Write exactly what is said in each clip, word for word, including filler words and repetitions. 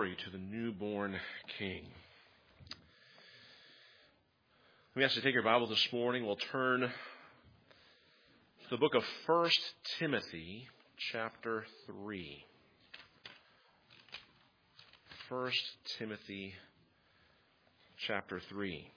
glory to the newborn King. We ask you to take your Bible this morning. We'll turn to the book of First Timothy, chapter three. First Timothy, chapter three.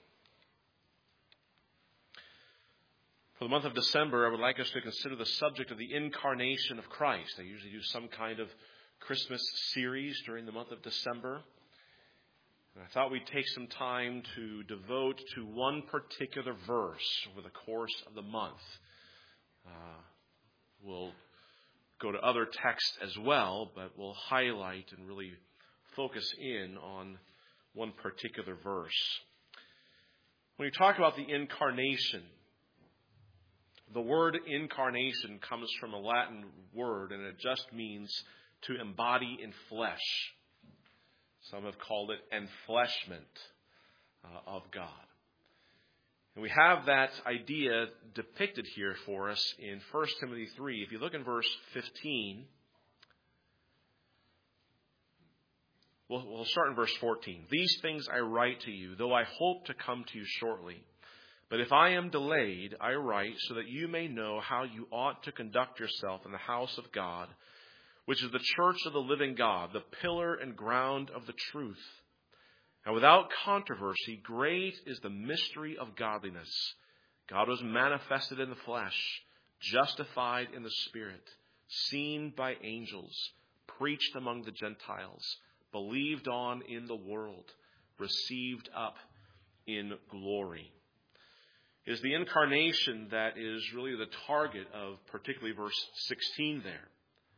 For the month of December, I would like us to consider the subject of the incarnation of Christ. I usually do some kind of Christmas series during the month of December. And I thought we'd take some time to devote to one particular verse over the course of the month. Uh, we'll go to other texts as well, but we'll highlight and really focus in on one particular verse. When you talk about the incarnation, the word incarnation comes from a Latin word, and it just means to embody in flesh. Some have called it enfleshment uh, of God. And we have that idea depicted here for us in First Timothy three. If you look in verse fifteen, we'll, we'll start in verse fourteen. These things I write to you, though I hope to come to you shortly. But if I am delayed, I write so that you may know how you ought to conduct yourself in the house of God, which is the church of the living God, the pillar and ground of the truth. And without controversy, great is the mystery of godliness. God was manifested in the flesh, justified in the Spirit, seen by angels, preached among the Gentiles, believed on in the world, received up in glory. It is the incarnation that is really the target of particularly verse sixteen there.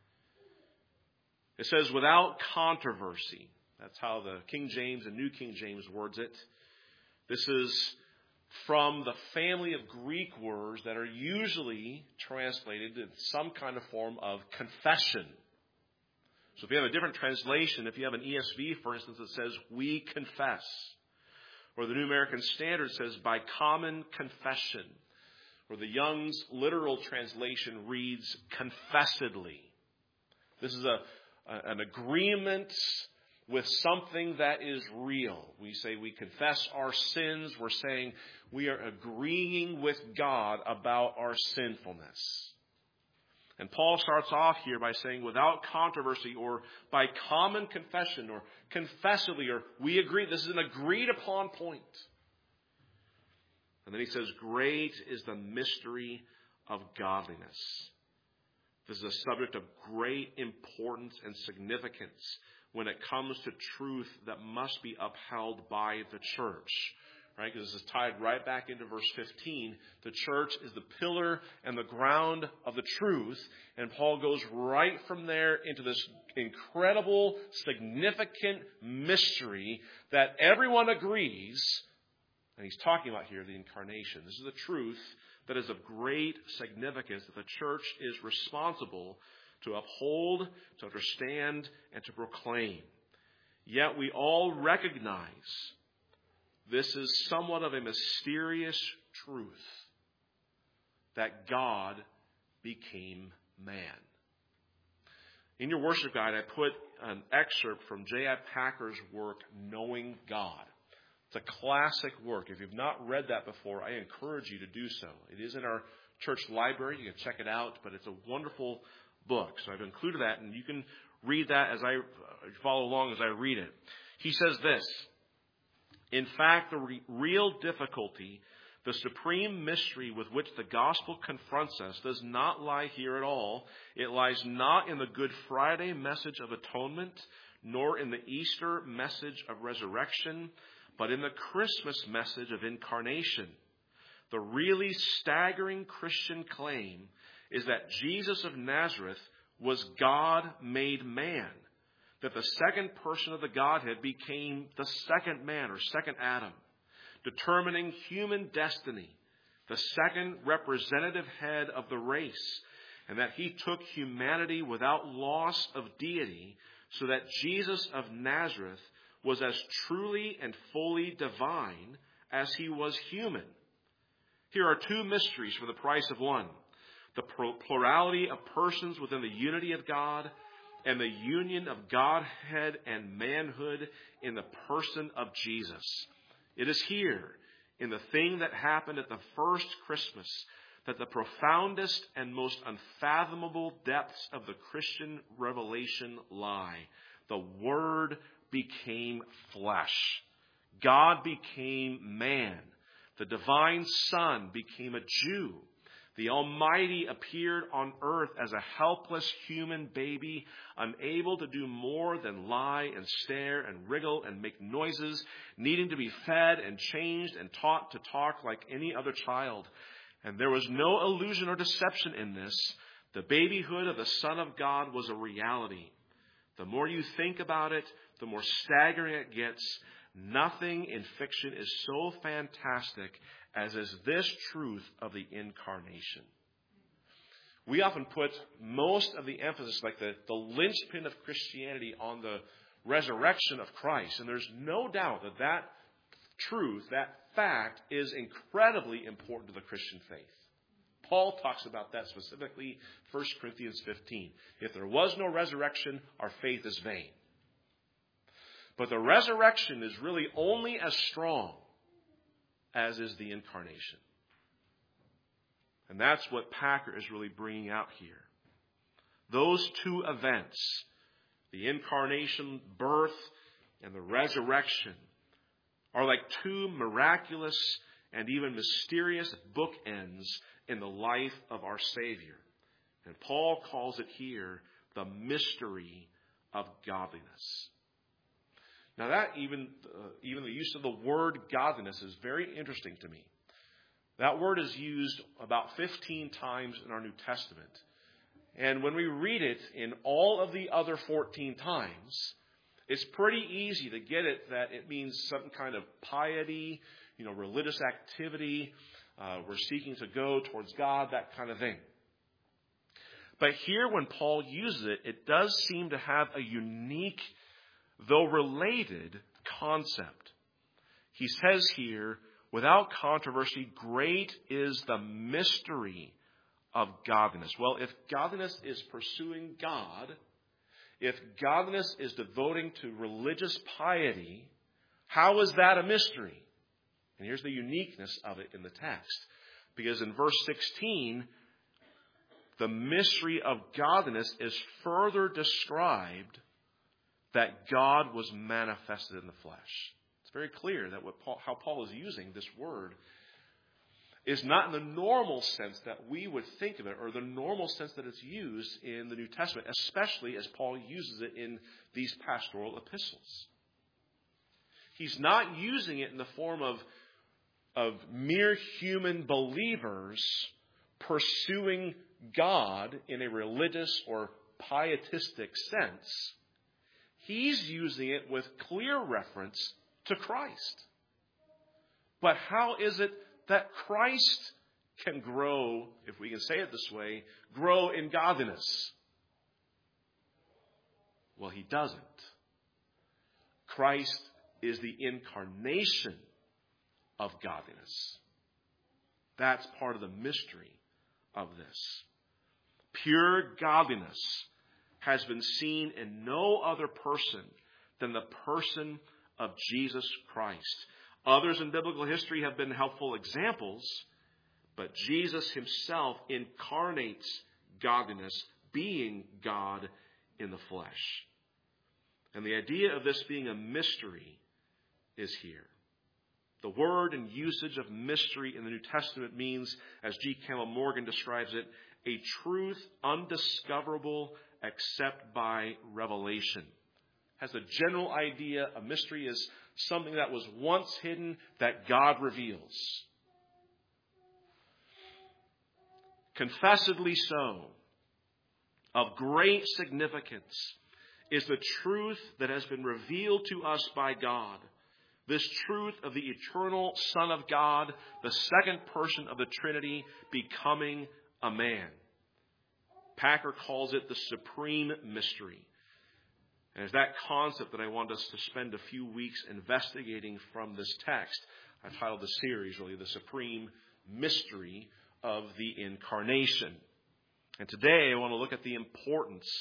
It says, without controversy. That's how the King James and New King James words it. This is from the family of Greek words that are usually translated in some kind of form of confession. So if you have a different translation, if you have an E S V, for instance, that says, we confess. Or the New American Standard says, by common confession. Or the Young's literal translation reads, confessedly. This is a an agreement with something that is real. We say we confess our sins. We're saying we are agreeing with God about our sinfulness. And Paul starts off here by saying without controversy or by common confession or confessedly or we agree. This is an agreed upon point. And then he says, great is the mystery of godliness. This is a subject of great importance and significance when it comes to truth that must be upheld by the church. Right? Because this is tied right back into verse fifteen. The church is the pillar and the ground of the truth. And Paul goes right from there into this incredible, significant mystery that everyone agrees. And he's talking about here the incarnation. This is the truth that is of great significance that the church is responsible to uphold, to understand, and to proclaim. Yet we all recognize this is somewhat of a mysterious truth that God became man. In your worship guide, I put an excerpt from J I Packer's work, Knowing God. It's a classic work. If you've not read that before, I encourage you to do so. It is in our church library. You can check it out, but it's a wonderful book. So I've included that, and you can read that as I follow along as I read it. He says this, in fact, the re- real difficulty, the supreme mystery with which the gospel confronts us does not lie here at all. It lies not in the Good Friday message of atonement, nor in the Easter message of resurrection, but in the Christmas message of incarnation. The really staggering Christian claim is that Jesus of Nazareth was God made man, that the second person of the Godhead became the second man or second Adam, determining human destiny, the second representative head of the race, and that he took humanity without loss of deity, so that Jesus of Nazareth was as truly and fully divine as he was human. Here are two mysteries for the price of one. The plurality of persons within the unity of God and the union of Godhead and manhood in the person of Jesus. It is here, in the thing that happened at the first Christmas, that the profoundest and most unfathomable depths of the Christian revelation lie. The Word became flesh. God became man. The divine Son became a Jew. The Almighty appeared on earth as a helpless human baby, unable to do more than lie and stare and wriggle and make noises, needing to be fed and changed and taught to talk like any other child. And there was no illusion or deception in this. The babyhood of the Son of God was a reality. The more you think about it, the more staggering it gets. Nothing in fiction is so fantastic as is this truth of the incarnation. We often put most of the emphasis, like the, the linchpin of Christianity, on the resurrection of Christ. And there's no doubt that that truth, that fact, is incredibly important to the Christian faith. Paul talks about that specifically, First Corinthians fifteen. If there was no resurrection, our faith is vain. But the resurrection is really only as strong as is the incarnation. And that's what Packer is really bringing out here. Those two events, the incarnation, birth, and the resurrection, are like two miraculous and even mysterious bookends in the life of our Savior. And Paul calls it here the mystery of godliness. Now that even, uh, even the use of the word godliness is very interesting to me. That word is used about fifteen times in our New Testament. And when we read it in all of the other fourteen times, it's pretty easy to get it that it means some kind of piety, you know, religious activity. Uh, we're seeking to go towards God, that kind of thing. But here when Paul uses it, it does seem to have a unique, though related, concept. He says here, without controversy, great is the mystery of godliness. Well, if godliness is pursuing God, if godliness is devoting to religious piety, how is that a mystery? And here's the uniqueness of it in the text. Because in verse sixteen, the mystery of godliness is further described that God was manifested in the flesh. It's very clear that what Paul, how Paul is using this word is not in the normal sense that we would think of it, or the normal sense that it's used in the New Testament, especially as Paul uses it in these pastoral epistles. He's not using it in the form of, of mere human believers pursuing God in a religious or pietistic sense. He's using it with clear reference to Christ. But how is it that Christ can grow, if we can say it this way, grow in godliness? Well, he doesn't. Christ is the incarnation of godliness. That's part of the mystery of this. Pure godliness has been seen in no other person than the person of Jesus Christ. Others in biblical history have been helpful examples, but Jesus himself incarnates godliness, being God in the flesh. And the idea of this being a mystery is here. The word and usage of mystery in the New Testament means, as G. Campbell Morgan describes it, a truth undiscoverable except by revelation. Has the general idea of mystery is something that was once hidden that God reveals. Confessedly so, of great significance, is the truth that has been revealed to us by God. This truth of the eternal Son of God, the second person of the Trinity, becoming a man. Packer calls it the supreme mystery. And it's that concept that I want us to spend a few weeks investigating from this text. I've titled the series, really, The Supreme Mystery of the Incarnation. And today I want to look at the importance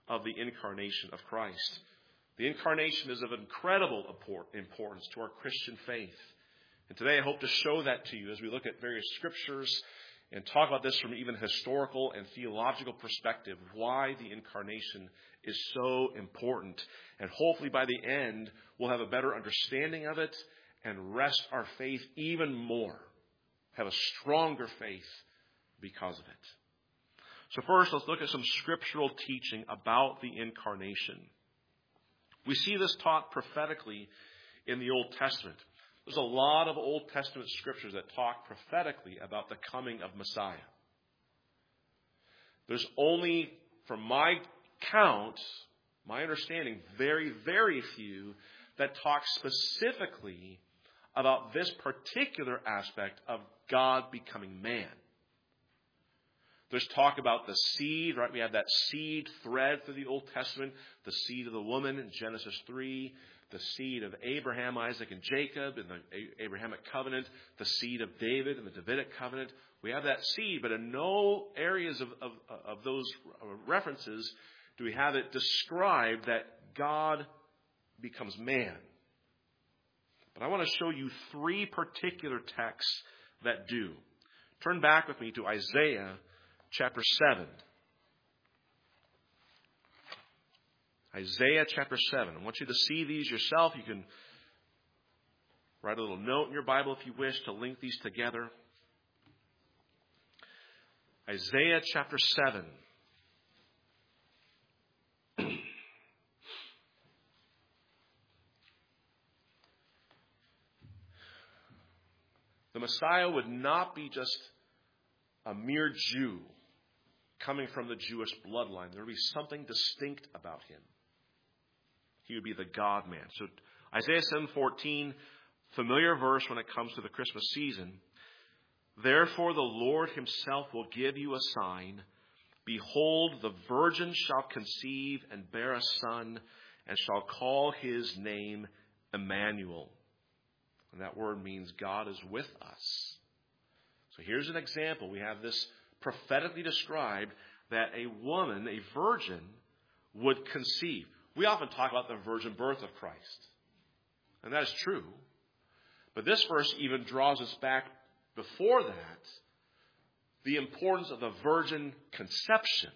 of the incarnation of Christ. The incarnation is of incredible importance to our Christian faith. And today I hope to show that to you as we look at various scriptures and talk about this from even historical and theological perspective, why the incarnation is so important. And hopefully by the end, we'll have a better understanding of it and rest our faith even more, have a stronger faith because of it. So first, let's look at some scriptural teaching about the incarnation. We see this taught prophetically in the Old Testament. There's a lot of Old Testament scriptures that talk prophetically about the coming of Messiah. There's only, from my count, my understanding, very, very few that talk specifically about this particular aspect of God becoming man. There's talk about the seed, right? We have that seed thread through the Old Testament, the seed of the woman in Genesis three, the seed of Abraham, Isaac, and Jacob in the Abrahamic covenant, the seed of David in the Davidic covenant. We have that seed, but in no areas of, of, of those references do we have it described that God becomes man. But I want to show you three particular texts that do. Turn back with me to Isaiah chapter seven. Isaiah chapter seven. I want you to see these yourself. You can write a little note in your Bible if you wish to link these together. Isaiah chapter seven. The Messiah would not be just a mere Jew coming from the Jewish bloodline. There would be something distinct about him. He would be the God-man. So Isaiah seven fourteen, familiar verse when it comes to the Christmas season. Therefore the Lord himself will give you a sign. Behold, the virgin shall conceive and bear a son, and shall call his name Emmanuel. And that word means God is with us. So here's an example. We have this prophetically described that a woman, a virgin, would conceive. We often talk about the virgin birth of Christ. And that is true. But this verse even draws us back before that, the importance of the virgin conception.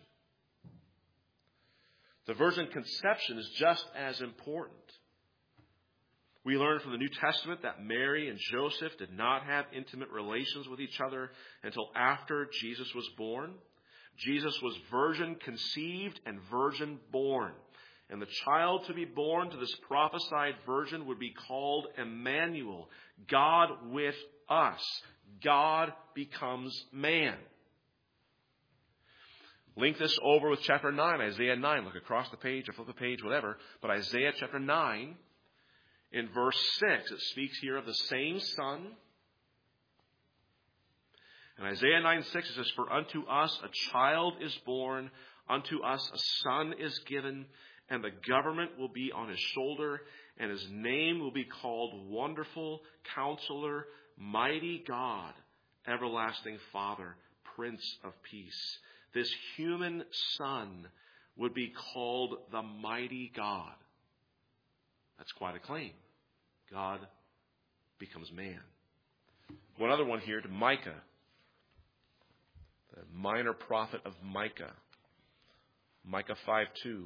The virgin conception is just as important. We learn from the New Testament that Mary and Joseph did not have intimate relations with each other until after Jesus was born. Jesus was virgin conceived and virgin born. And the child to be born to this prophesied virgin would be called Emmanuel, God with us. God becomes man. Link this over with chapter nine, Isaiah nine. Look across the page or flip the page, whatever. But Isaiah chapter nine, in verse six, it speaks here of the same Son. In Isaiah nine six, it says, For unto us a child is born, unto us a son is given, and the government will be on his shoulder, and his name will be called Wonderful, Counselor, Mighty God, Everlasting Father, Prince of Peace. This human son would be called the Mighty God. That's quite a claim. God becomes man. One other one here to Micah, the minor prophet of Micah. Micah five two.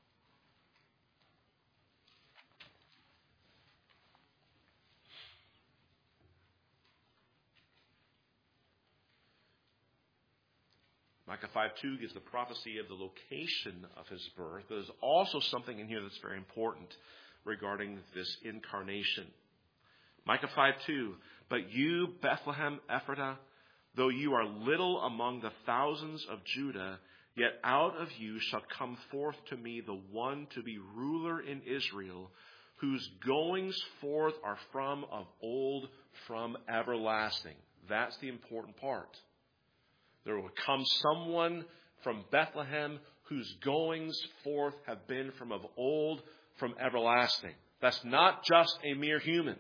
Micah five two gives the prophecy of the location of his birth. But there's also something in here that's very important regarding this incarnation. Micah five two, But you, Bethlehem Ephratah, though you are little among the thousands of Judah, yet out of you shall come forth to me the one to be ruler in Israel, whose goings forth are from of old, from everlasting. That's the important part. There will come someone from Bethlehem whose goings forth have been from of old, from everlasting. That's not just a mere human.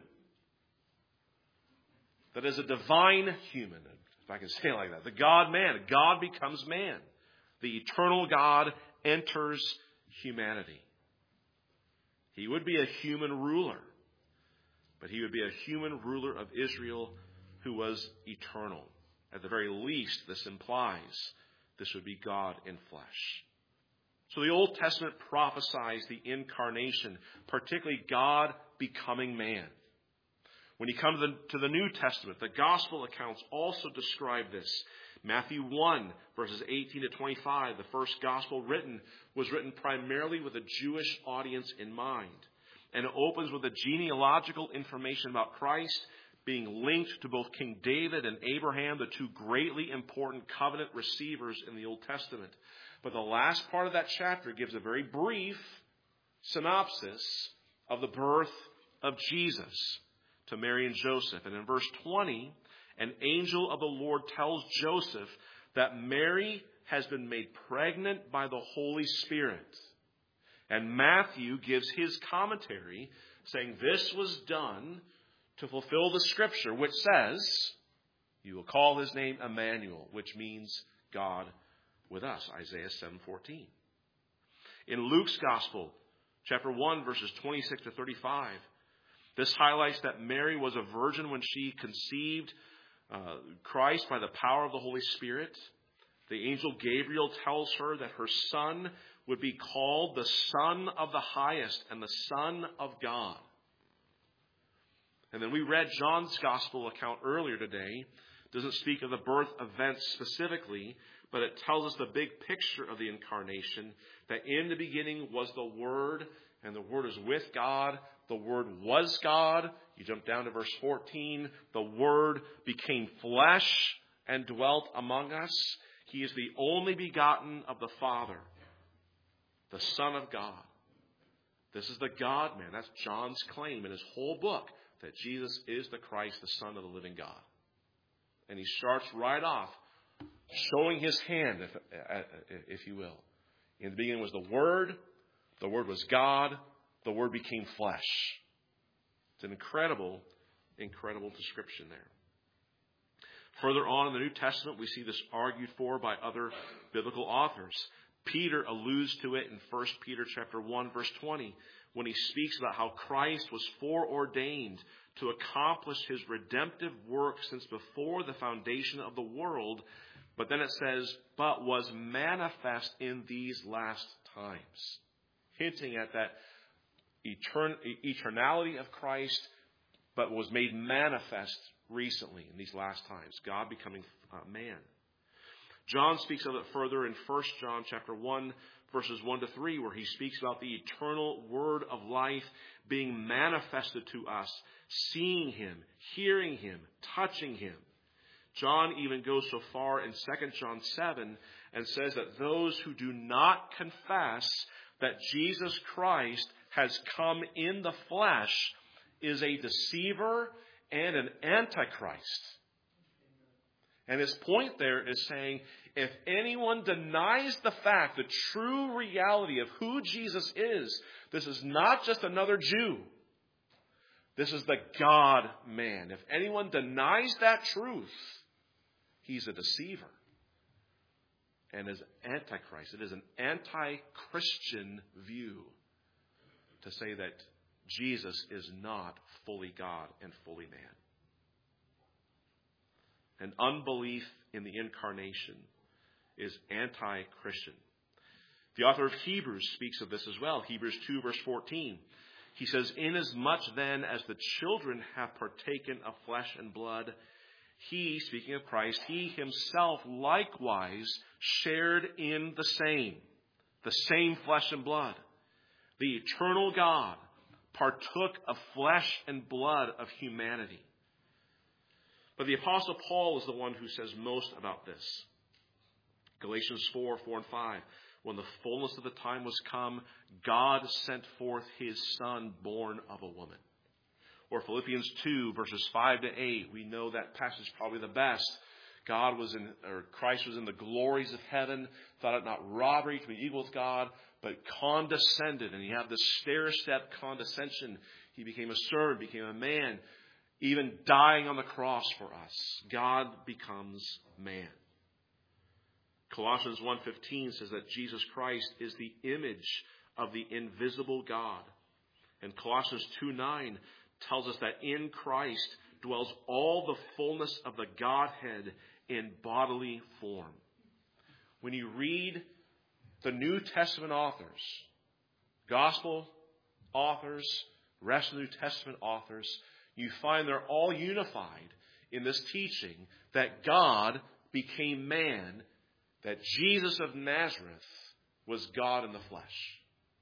That is a divine human, if I can say it like that. The God-man. God becomes man. The eternal God enters humanity. He would be a human ruler, but he would be a human ruler of Israel who was eternal. At the very least, this implies this would be God in flesh. So the Old Testament prophesies the incarnation, particularly God becoming man. When you come to the, to the New Testament, the gospel accounts also describe this. Matthew one, verses eighteen to twenty-five, the first gospel written, was written primarily with a Jewish audience in mind. And it opens with the genealogical information about Christ being linked to both King David and Abraham, the two greatly important covenant receivers in the Old Testament. But the last part of that chapter gives a very brief synopsis of the birth of Jesus to Mary and Joseph. And in verse twenty, an angel of the Lord tells Joseph that Mary has been made pregnant by the Holy Spirit. And Matthew gives his commentary saying this was done to fulfill the scripture which says, you will call his name Emmanuel, which means God with us, Isaiah seven fourteen. In Luke's Gospel, chapter one, verses twenty-six to thirty-five, this highlights that Mary was a virgin when she conceived uh, Christ by the power of the Holy Spirit. The angel Gabriel tells her that her son would be called the Son of the Highest and the Son of God. And then we read John's Gospel account earlier today. It doesn't speak of the birth events specifically, but it tells us the big picture of the incarnation, that in the beginning was the Word, and the Word is with God. The Word was God. You jump down to verse fourteen. The Word became flesh and dwelt among us. He is the only begotten of the Father, the Son of God. This is the God-man. That's John's claim in his whole book, that Jesus is the Christ, the Son of the living God. And he starts right off showing his hand, if, if you will. In the beginning was the Word. The Word was God. The Word became flesh. It's an incredible, incredible description there. Further on in the New Testament, we see this argued for by other biblical authors. Peter alludes to it in First Peter chapter one, verse twenty, when he speaks about how Christ was foreordained to accomplish his redemptive work since before the foundation of the world. But then it says, but was manifest in these last times. Hinting at that etern- eternality of Christ, but was made manifest recently in these last times. God becoming uh, man. John speaks of it further in First John chapter one, verses one to three, where he speaks about the eternal word of life being manifested to us, seeing him, hearing him, touching him. John even goes so far in Second John seven and says that those who do not confess that Jesus Christ has come in the flesh is a deceiver and an antichrist. And his point there is saying, if anyone denies the fact, the true reality of who Jesus is, this is not just another Jew. This is the God-man. If anyone denies that truth, he's a deceiver and is antichrist. It is an anti-Christian view to say that Jesus is not fully God and fully man. And unbelief in the incarnation is anti-Christian. The author of Hebrews speaks of this as well. Hebrews two, verse fourteen. He says, inasmuch then as the children have partaken of flesh and blood, he, speaking of Christ, he himself likewise shared in the same, the same flesh and blood. The eternal God partook of flesh and blood of humanity. But the Apostle Paul is the one who says most about this. Galatians four, four and five. When the fullness of the time was come, God sent forth his Son, born of a woman. Or Philippians two, verses five to eight. We know that passage probably the best. God was in, or Christ was in the glories of heaven, thought it not robbery to be equal with God, but condescended. And you have this stair-step condescension. He became a servant, became a man, even dying on the cross for us. God becomes man. Colossians one fifteen says that Jesus Christ is the image of the invisible God. And Colossians two nine tells us that in Christ dwells all the fullness of the Godhead in bodily form. When you read the New Testament authors, gospel authors, rest of the New Testament authors, you find they're all unified in this teaching that God became man, that Jesus of Nazareth was God in the flesh.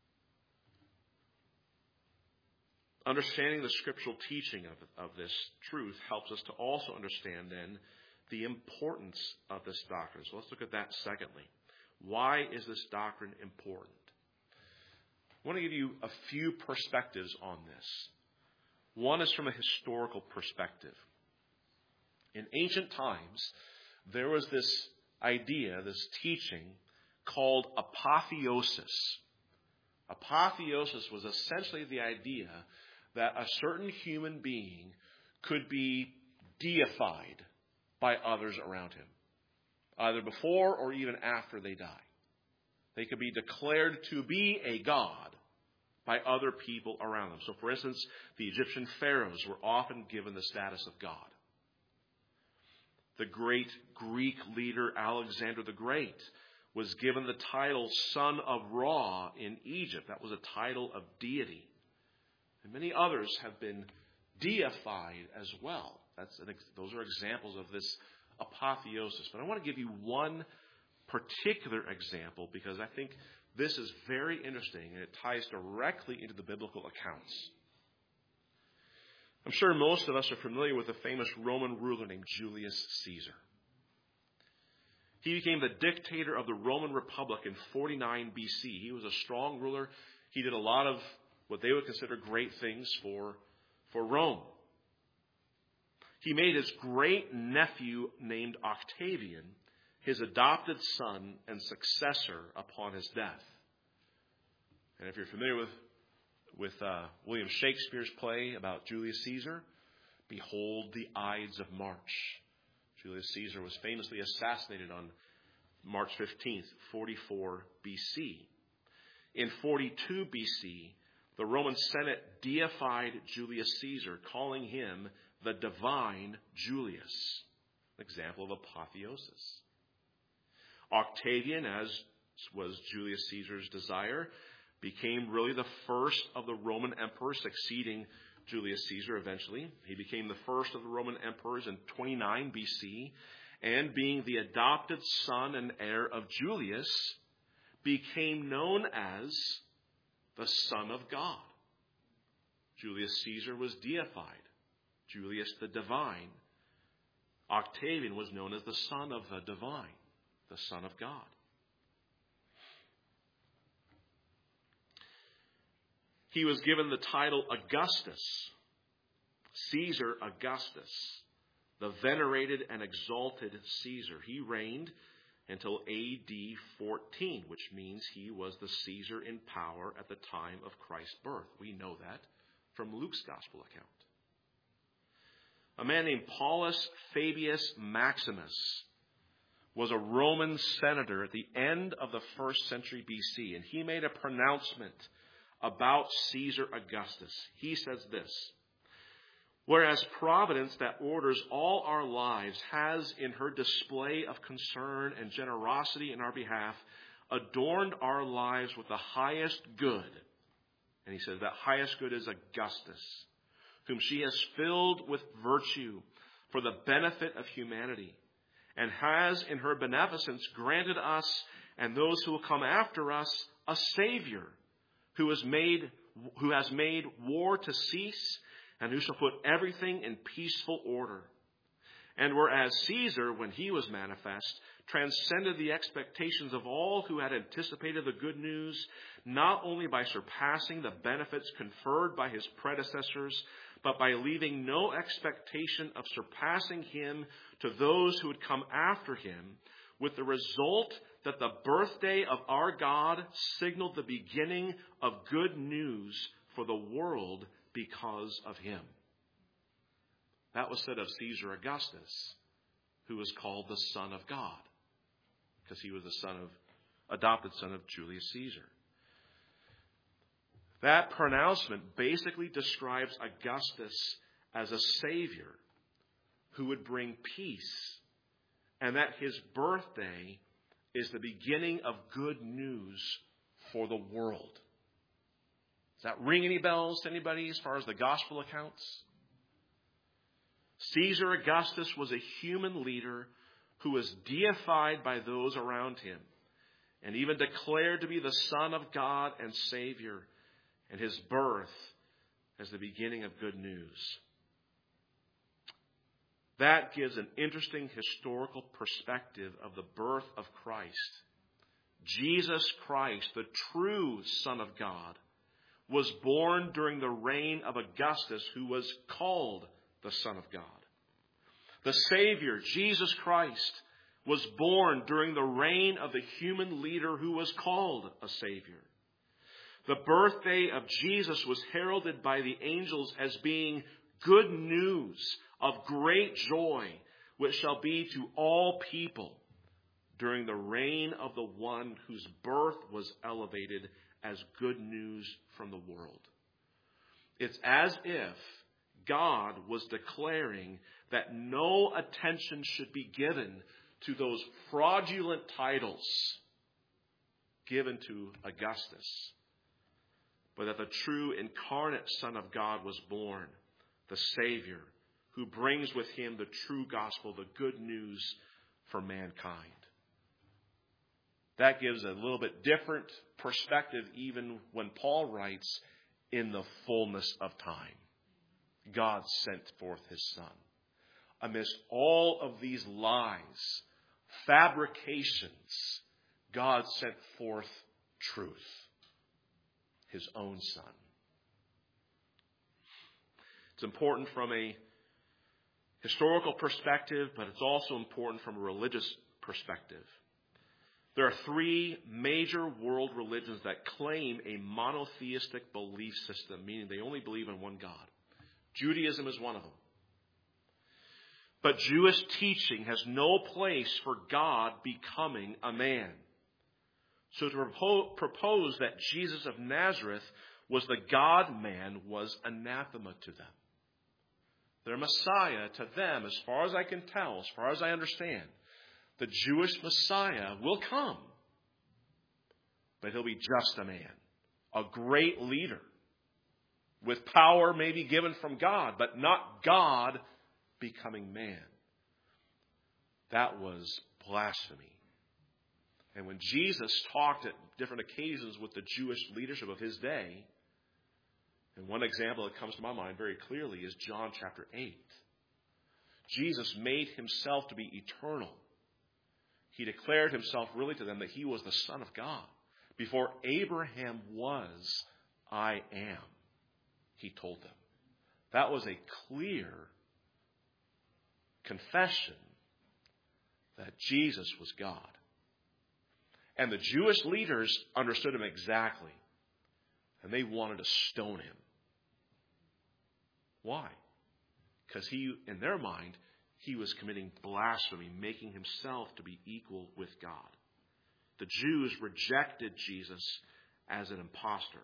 Understanding the scriptural teaching of, of this truth helps us to also understand then the importance of this doctrine. So let's look at that secondly. Why is this doctrine important? I want to give you a few perspectives on this. One is from a historical perspective. In ancient times, there was this idea, this teaching called apotheosis. Apotheosis was essentially the idea that a certain human being could be deified by others around him, either before or even after they die. They could be declared to be a god by other people around them. So, for instance, the Egyptian pharaohs were often given the status of God. The great Greek leader Alexander the Great was given the title Son of Ra in Egypt. That was a title of deity. And many others have been deified as well. That's an, those are examples of this apotheosis. But I want to give you one particular example because I think this is very interesting and it ties directly into the biblical accounts. I'm sure most of us are familiar with the famous Roman ruler named Julius Caesar. He became the dictator of the Roman Republic in forty-nine B C. He was a strong ruler. He did a lot of what they would consider great things for, for Rome. He made his great nephew named Octavian his adopted son and successor upon his death. And if you're familiar with, with uh, William Shakespeare's play about Julius Caesar, behold the Ides of March. Julius Caesar was famously assassinated on March fifteenth, forty-four B C. In forty-two B C, the Roman Senate deified Julius Caesar, calling him the divine Julius, an example of apotheosis. Octavian, as was Julius Caesar's desire, became really the first of the Roman emperors, succeeding Julius Caesar eventually. He became the first of the Roman emperors in twenty-nine B C, and being the adopted son and heir of Julius, became known as the Son of God. Julius Caesar was deified. Julius the divine. Octavian was known as the Son of the divine, the Son of God. He was given the title Augustus, Caesar Augustus, the venerated and exalted Caesar. He reigned until A D fourteen, which means he was the Caesar in power at the time of Christ's birth. We know that from Luke's gospel account. A man named Paulus Fabius Maximus was a Roman senator at the end of the first century B C, and he made a pronouncement about Caesar Augustus. He says this: whereas providence that orders all our lives has, in her display of concern and generosity in our behalf, adorned our lives with the highest good. And he says that highest good is Augustus, whom she has filled with virtue for the benefit of humanity, and has in her beneficence granted us and those who will come after us a Savior, who has made, who has made war to cease, and who shall put everything in peaceful order. And whereas Caesar, when he was manifest, transcended the expectations of all who had anticipated the good news, not only by surpassing the benefits conferred by his predecessors, but by leaving no expectation of surpassing him to those who would come after him, with the result that the birthday of our God signaled the beginning of good news for the world because of him. That was said of Caesar Augustus, who was called the Son of God, because he was the son of, adopted son of Julius Caesar. That pronouncement basically describes Augustus as a savior who would bring peace, and that his birthday is the beginning of good news for the world. Does that ring any bells to anybody as far as the gospel accounts? Caesar Augustus was a human leader who was deified by those around him and even declared to be the Son of God and Savior, and his birth as the beginning of good news. That gives an interesting historical perspective of the birth of Christ. Jesus Christ, the true Son of God, was born during the reign of Augustus, who was called the Son of God. The Savior, Jesus Christ, was born during the reign of the human leader who was called a Savior. The birthday of Jesus was heralded by the angels as being good news of great joy, which shall be to all people during the reign of the one whose birth was elevated as good news from the world. It's as if God was declaring that no attention should be given to those fraudulent titles given to Augustus, but that the true incarnate Son of God was born, the Savior, who brings with him the true gospel, the good news for mankind. That gives a little bit different perspective even when Paul writes, in the fullness of time, God sent forth his Son. Amidst all of these lies, fabrications, God sent forth truth, his own Son. It's important from a historical perspective, but it's also important from a religious perspective. There are three major world religions that claim a monotheistic belief system, meaning they only believe in one God. Judaism is one of them. But Jewish teaching has no place for God becoming a man. So to propose that Jesus of Nazareth was the God-man was anathema to them. Their Messiah, to them, as far as I can tell, as far as I understand, the Jewish Messiah will come. But he'll be just a man, a great leader, with power maybe given from God, but not God becoming man. That was blasphemy. And when Jesus talked at different occasions with the Jewish leadership of his day, and one example that comes to my mind very clearly is John chapter eight. Jesus made himself to be eternal. He declared himself really to them that he was the Son of God. Before Abraham was, I am, he told them. That was a clear confession that Jesus was God. And the Jewish leaders understood him exactly. And they wanted to stone him. Why? Because he, in their mind, he was committing blasphemy, making himself to be equal with God. The Jews rejected Jesus as an impostor.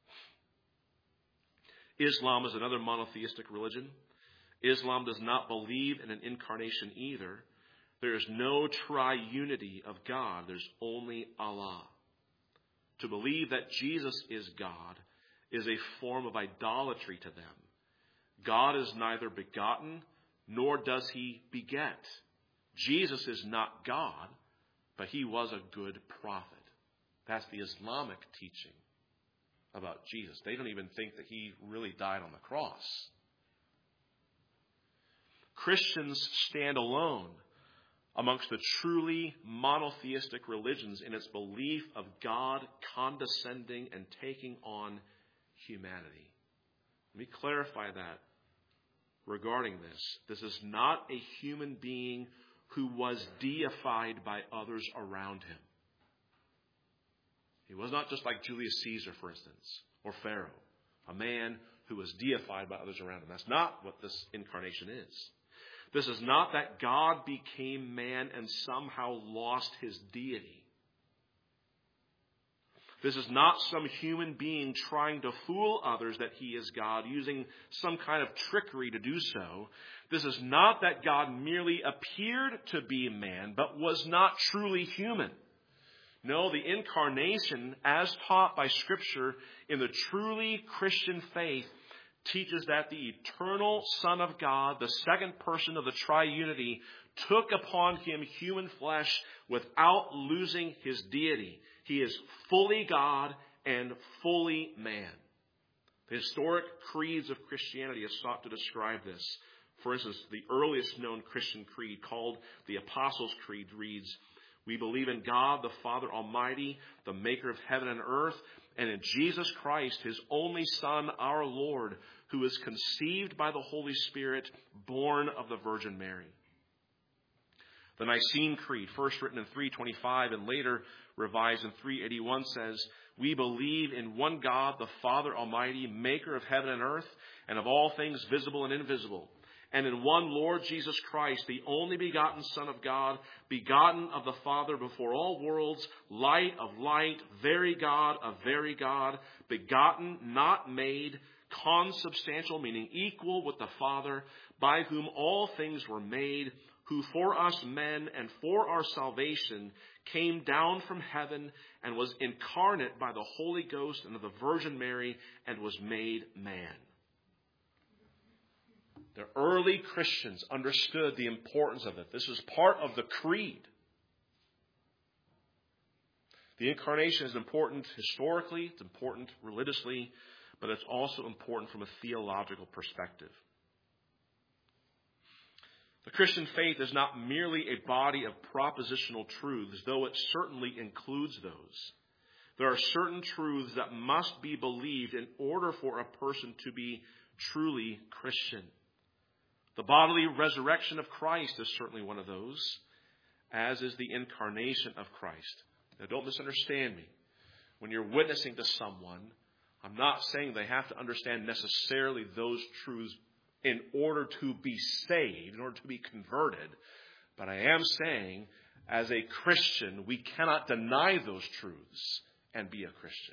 Islam is another monotheistic religion. Islam does not believe in an incarnation either. There is no triunity of God. There's only Allah. To believe that Jesus is God is a form of idolatry to them. God is neither begotten, nor does he beget. Jesus is not God, but he was a good prophet. That's the Islamic teaching about Jesus. They don't even think that he really died on the cross. Christians stand alone amongst the truly monotheistic religions in its belief of God condescending and taking on humanity. Let me clarify that regarding this. This is not a human being who was deified by others around him. He was not just like Julius Caesar, for instance, or Pharaoh, a man who was deified by others around him. That's not what this incarnation is. This is not that God became man and somehow lost his deity. This is not some human being trying to fool others that he is God, using some kind of trickery to do so. This is not that God merely appeared to be man, but was not truly human. No, the incarnation, as taught by Scripture in the truly Christian faith, teaches that the eternal Son of God, the second person of the triunity, took upon him human flesh without losing his deity. He is fully God and fully man. The historic creeds of Christianity have sought to describe this. For instance, the earliest known Christian creed, called the Apostles' Creed, reads, "We believe in God, the Father Almighty, the maker of heaven and earth, and in Jesus Christ, his only Son, our Lord, who is conceived by the Holy Spirit, born of the Virgin Mary." The Nicene Creed, first written in three twenty-five and later revised in three eighty-one, says, "We believe in one God, the Father Almighty, maker of heaven and earth, and of all things visible and invisible, and in one Lord Jesus Christ, the only begotten Son of God, begotten of the Father before all worlds, light of light, very God of very God, begotten, not made, consubstantial, meaning equal with the Father, by whom all things were made, who for us men and for our salvation came down from heaven and was incarnate by the Holy Ghost and of the Virgin Mary and was made man." The early Christians understood the importance of it. This was part of the creed. The incarnation is important historically, it's important religiously, but it's also important from a theological perspective. The Christian faith is not merely a body of propositional truths, though it certainly includes those. There are certain truths that must be believed in order for a person to be truly Christian. The bodily resurrection of Christ is certainly one of those, as is the incarnation of Christ. Now, don't misunderstand me. When you're witnessing to someone, I'm not saying they have to understand necessarily those truths in order to be saved, in order to be converted. But I am saying, as a Christian, we cannot deny those truths and be a Christian.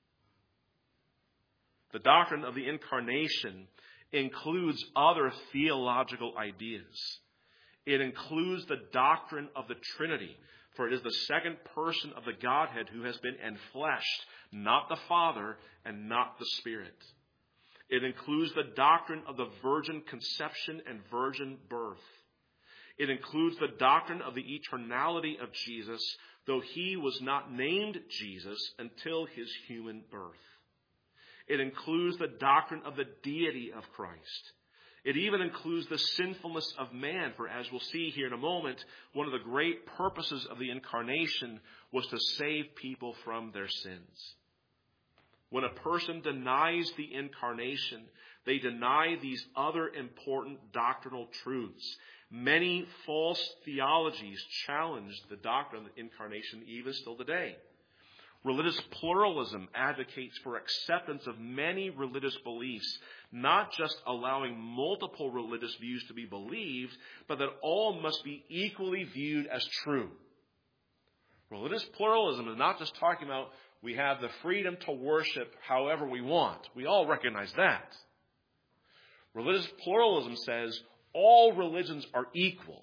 The doctrine of the incarnation includes other theological ideas. It includes the doctrine of the Trinity, for it is the second person of the Godhead who has been enfleshed, not the Father and not the Spirit. It includes the doctrine of the virgin conception and virgin birth. It includes the doctrine of the eternality of Jesus, though he was not named Jesus until his human birth. It includes the doctrine of the deity of Christ. It even includes the sinfulness of man, for as we'll see here in a moment, one of the great purposes of the incarnation was to save people from their sins. When a person denies the incarnation, they deny these other important doctrinal truths. Many false theologies challenge the doctrine of the incarnation even still today. Religious pluralism advocates for acceptance of many religious beliefs, not just allowing multiple religious views to be believed, but that all must be equally viewed as true. Religious pluralism is not just talking about we have the freedom to worship however we want. We all recognize that. Religious pluralism says all religions are equal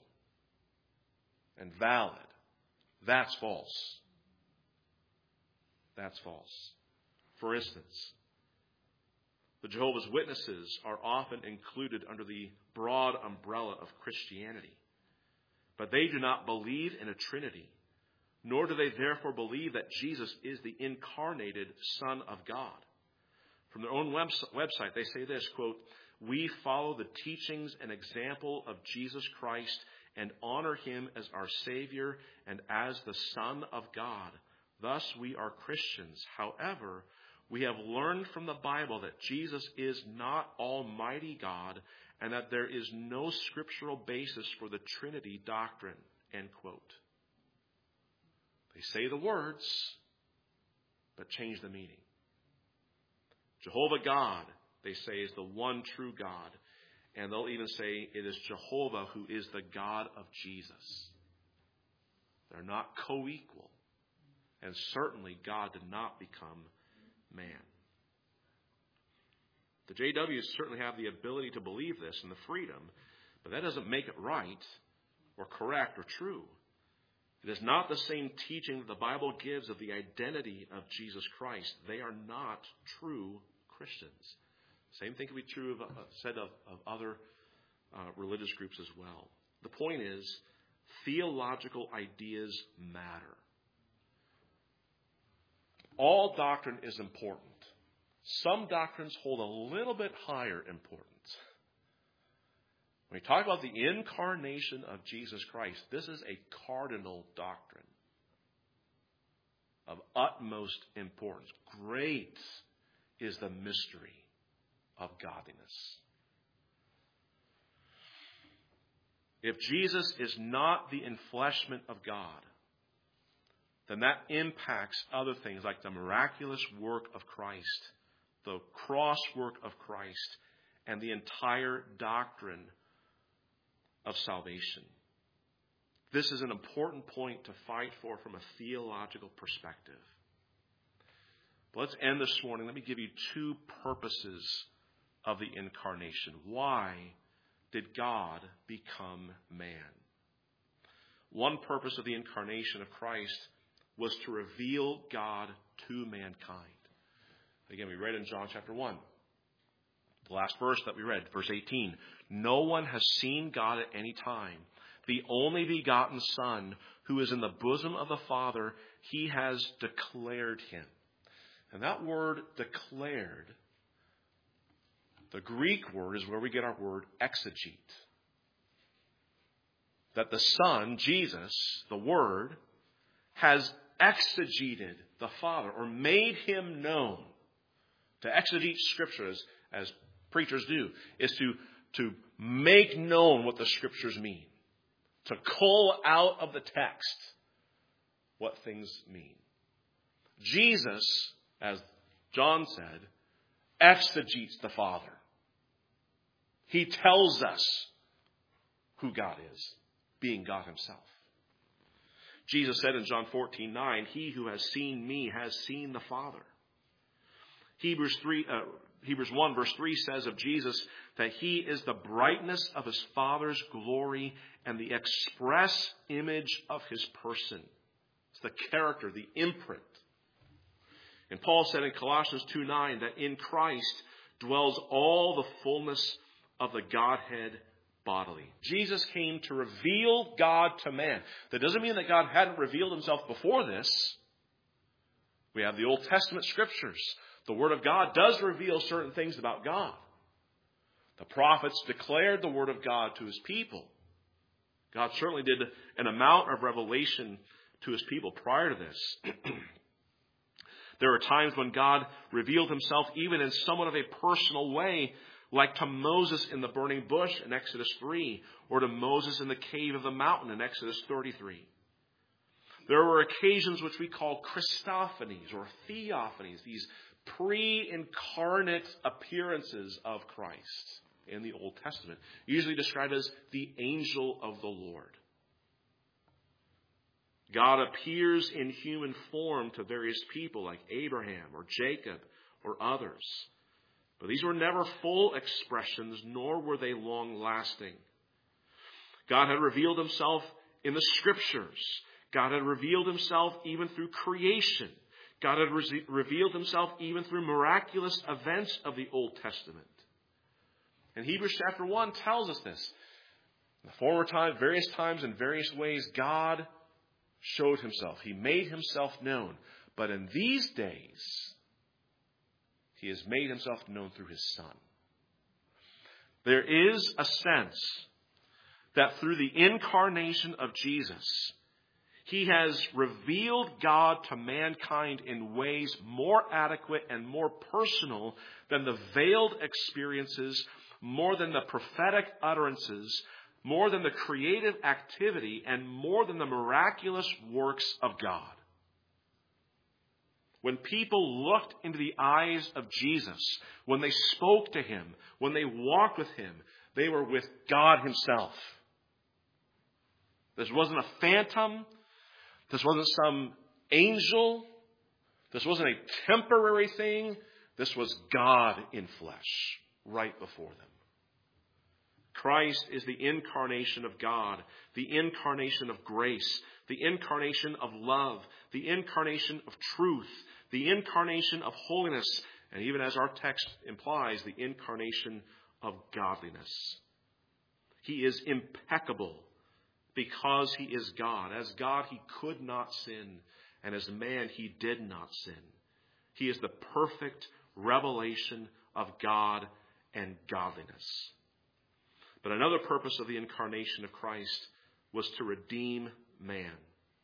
and valid. That's false. That's false. For instance, the Jehovah's Witnesses are often included under the broad umbrella of Christianity, but they do not believe in a Trinity, nor do they therefore believe that Jesus is the incarnated Son of God. From their own website, they say this, quote, "We follow the teachings and example of Jesus Christ and honor him as our Savior and as the Son of God. Thus we are Christians. However, we have learned from the Bible that Jesus is not Almighty God and that there is no scriptural basis for the Trinity doctrine," end quote. They say the words, but change the meaning. Jehovah God, they say, is the one true God. And they'll even say it is Jehovah who is the God of Jesus. They're not co-equal. And certainly God did not become man. The J Ws certainly have the ability to believe this and the freedom, but that doesn't make it right or correct or true. It is not the same teaching that the Bible gives of the identity of Jesus Christ. They are not true Christians. Same thing can be true of, uh, said of, of other uh, religious groups as well. The point is, theological ideas matter. All doctrine is important. Some doctrines hold a little bit higher importance. When we talk about the incarnation of Jesus Christ, this is a cardinal doctrine of utmost importance. Great is the mystery of godliness. If Jesus is not the enfleshment of God, then that impacts other things like the miraculous work of Christ, the cross work of Christ, and the entire doctrine of salvation. This is an important point to fight for from a theological perspective. But let's end this morning. Let me give you two purposes of the incarnation. Why did God become man? One purpose of the incarnation of Christ was to reveal God to mankind. Again, we read in John chapter one, the last verse that we read, verse eighteen. No one has seen God at any time. The only begotten Son, who is in the bosom of the Father, he has declared him. And that word declared, the Greek word is where we get our word exegete. That the Son, Jesus, the Word, has exegeted the Father, or made him known. To exegete Scriptures, as preachers do, is to, to make known what the Scriptures mean. To cull out of the text what things mean. Jesus, as John said, exegetes the Father. He tells us who God is, being God himself. Jesus said in John fourteen nine, he who has seen me has seen the Father. Hebrews three, uh, Hebrews one verse three says of Jesus that he is the brightness of his Father's glory and the express image of his person. It's the character, the imprint. And Paul said in Colossians two nine that in Christ dwells all the fullness of the Godhead bodily. Jesus came to reveal God to man. That doesn't mean that God hadn't revealed himself before this. We have the Old Testament scriptures. The Word of God does reveal certain things about God. The prophets declared the Word of God to his people. God certainly did an amount of revelation to his people prior to this. There are times when God revealed himself even in somewhat of a personal way, like to Moses in the burning bush in Exodus three, or to Moses in the cave of the mountain in Exodus thirty-three. There were occasions which we call Christophanies or theophanies, these pre-incarnate appearances of Christ in the Old Testament, usually described as the angel of the Lord. God appears in human form to various people like Abraham or Jacob or others. But these were never full expressions, nor were they long-lasting. God had revealed himself in the Scriptures. God had revealed himself even through creation. God had re- revealed himself even through miraculous events of the Old Testament. And Hebrews chapter one tells us this. In the former time, various times in various ways, God showed himself. He made himself known. But in these days, he has made himself known through his Son. There is a sense that through the incarnation of Jesus, he has revealed God to mankind in ways more adequate and more personal than the veiled experiences, more than the prophetic utterances, more than the creative activity, and more than the miraculous works of God. When people looked into the eyes of Jesus, when they spoke to him, when they walked with him, they were with God himself. This wasn't a phantom. This wasn't some angel. This wasn't a temporary thing. This was God in flesh right before them. Christ is the incarnation of God, the incarnation of grace, the incarnation of love, the incarnation of truth, the incarnation of holiness, and even as our text implies, the incarnation of godliness. He is impeccable because he is God. As God, he could not sin, and as man, he did not sin. He is the perfect revelation of God and godliness. But another purpose of the incarnation of Christ was to redeem man.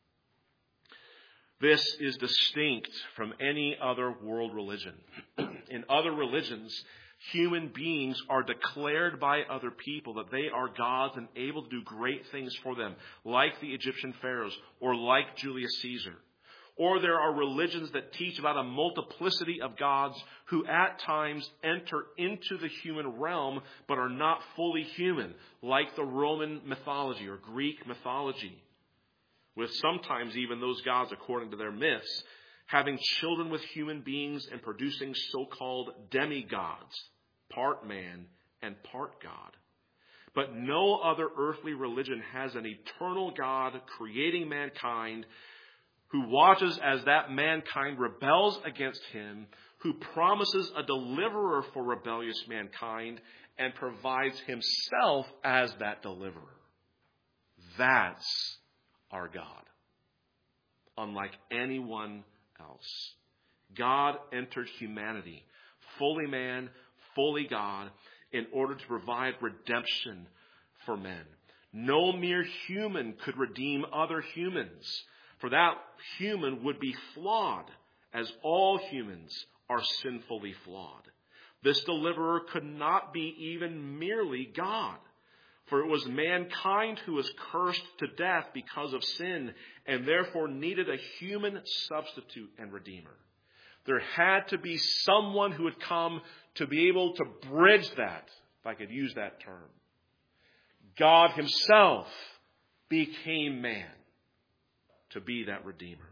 This is distinct from any other world religion. In other religions, human beings are declared by other people that they are gods and able to do great things for them, like the Egyptian pharaohs or like Julius Caesar. Or there are religions that teach about a multiplicity of gods who at times enter into the human realm but are not fully human, like the Roman mythology or Greek mythology, with sometimes even those gods, according to their myths, having children with human beings and producing so-called demigods, part man and part God. But no other earthly religion has an eternal God creating mankind, who watches as that mankind rebels against him, who promises a deliverer for rebellious mankind, and provides himself as that deliverer. That's our God, unlike anyone else. God entered humanity, fully man, fully God, in order to provide redemption for men. No mere human could redeem other humans, for that human would be flawed, as all humans are sinfully flawed. This deliverer could not be even merely God, for it was mankind who was cursed to death because of sin, and therefore needed a human substitute and redeemer. There had to be someone who would come to be able to bridge that, if I could use that term. God himself became man to be that redeemer.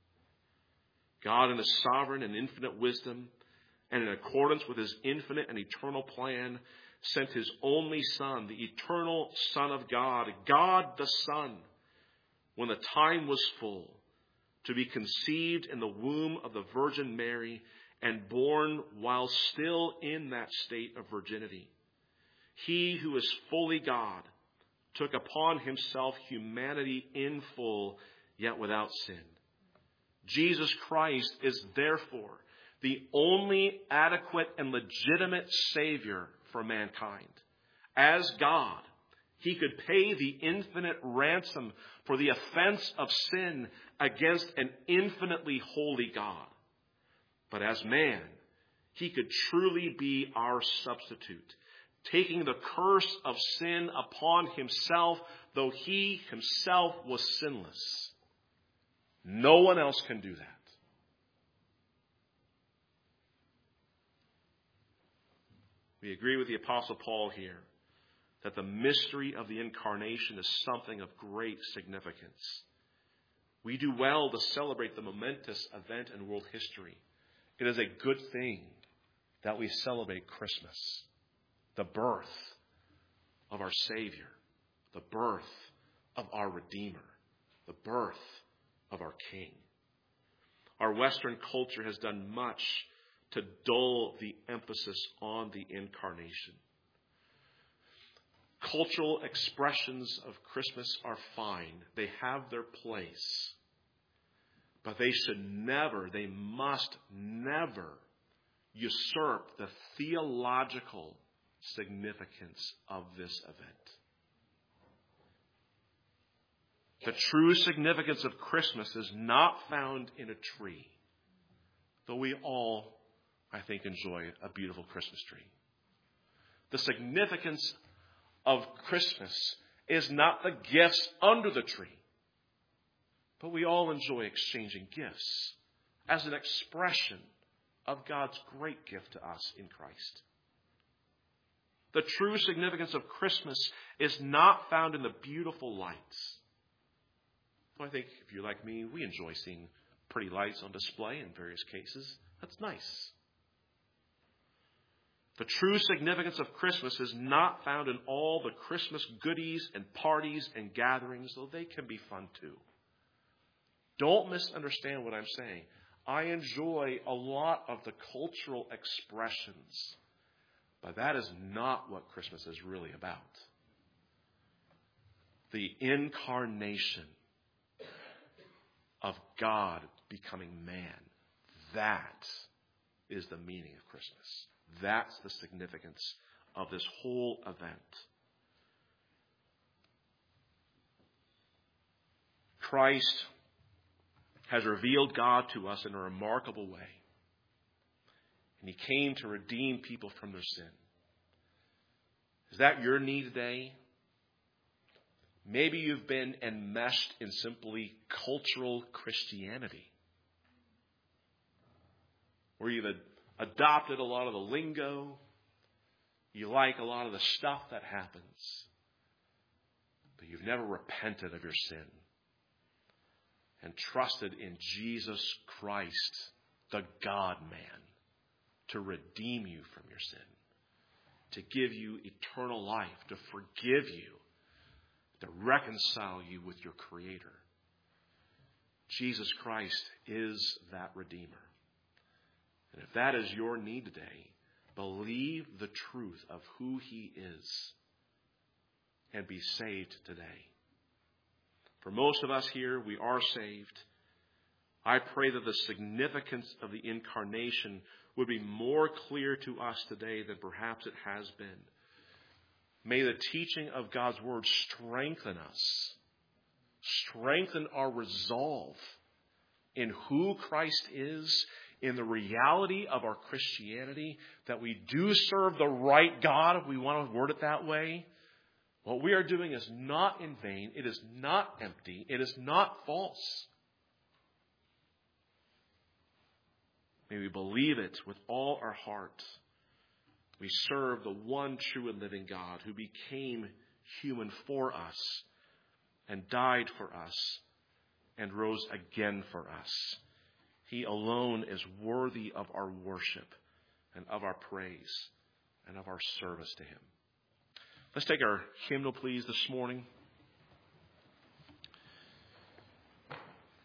God, in his sovereign and infinite wisdom, and in accordance with his infinite and eternal plan, sent his only Son, the eternal Son of God, God the Son, when the time was full, to be conceived in the womb of the Virgin Mary and born while still in that state of virginity. He who is fully God took upon himself humanity in full, yet without sin. Jesus Christ is therefore the only adequate and legitimate Savior for mankind. As God, he could pay the infinite ransom for the offense of sin against an infinitely holy God. But as man, he could truly be our substitute, taking the curse of sin upon himself, though he himself was sinless. No one else can do that. We agree with the Apostle Paul here that the mystery of the incarnation is something of great significance. We do well to celebrate the momentous event in world history. It is a good thing that we celebrate Christmas, the birth of our Savior, the birth of our Redeemer, the birth of our King. Our Western culture has done much to dull the emphasis on the incarnation. Cultural expressions of Christmas are fine. They have their place. But they should never, they must never usurp the theological significance of this event. The true significance of Christmas is not found in a tree, though we all, I think, enjoy a beautiful Christmas tree. The significance of Christmas is not the gifts under the tree, but we all enjoy exchanging gifts as an expression of God's great gift to us in Christ. The true significance of Christmas is not found in the beautiful lights. So I think if you're like me, we enjoy seeing pretty lights on display in various cases. That's nice. The true significance of Christmas is not found in all the Christmas goodies and parties and gatherings, though they can be fun too. Don't misunderstand what I'm saying. I enjoy a lot of the cultural expressions, but that is not what Christmas is really about. The incarnation of God becoming man, that is the meaning of Christmas. That's the significance of this whole event. Christ has revealed God to us in a remarkable way. And he came to redeem people from their sin. Is that your need today? Maybe you've been enmeshed in simply cultural Christianity, where you've adopted a lot of the lingo. You like a lot of the stuff that happens. But you've never repented of your sin and trusted in Jesus Christ, the God-man, to redeem you from your sin, to give you eternal life, to forgive you, to reconcile you with your Creator. Jesus Christ is that Redeemer. And if that is your need today, believe the truth of who He is and be saved today. For most of us here, we are saved. I pray that the significance of the incarnation would be more clear to us today than perhaps it has been. May the teaching of God's Word strengthen us, strengthen our resolve in who Christ is, in the reality of our Christianity, that we do serve the right God, if we want to word it that way. What we are doing is not in vain. It is not empty. It is not false. May we believe it with all our heart. We serve the one true and living God who became human for us and died for us and rose again for us. He alone is worthy of our worship and of our praise and of our service to Him. Let's take our hymnal, please, this morning.